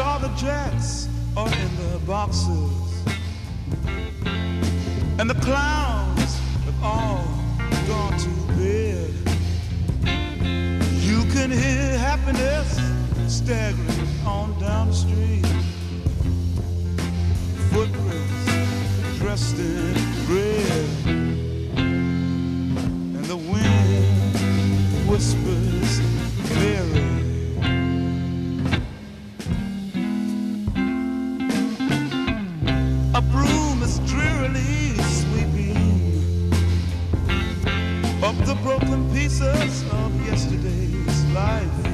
all the jacks are in their boxes, and the clowns have all gone to bed. You can hear happiness staggering on down the street. Footprints dressed in red, and the wind whispers Mary. A broom is drearily sweeping up the broken pieces of yesterday's life.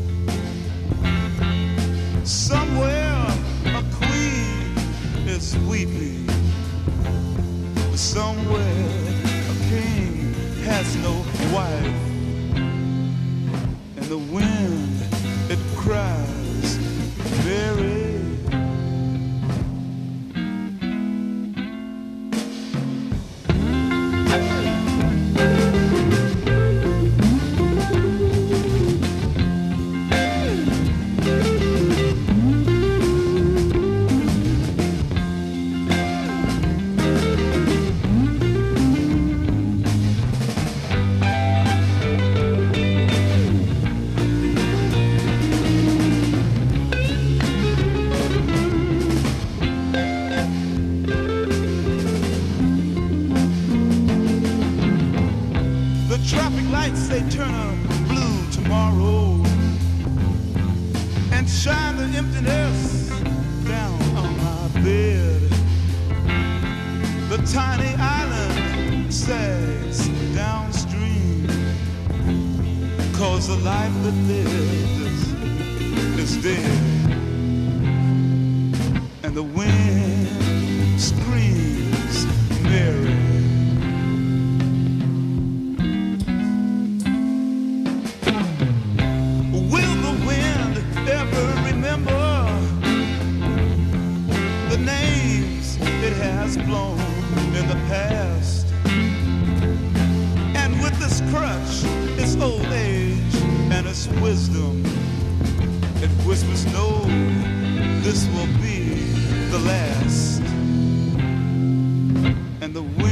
Somewhere a queen is weeping. Somewhere a king has no wife. And the wind, it cries, Mary. Traffic lights, they turn blue tomorrow and shine the emptiness down on my bed. The tiny island sags downstream, 'cause the life that lived is dead. And the wind screams, Mary. Has blown in the past, and with this crutch, its old age and its wisdom, it whispers, no, this will be the last. And the wind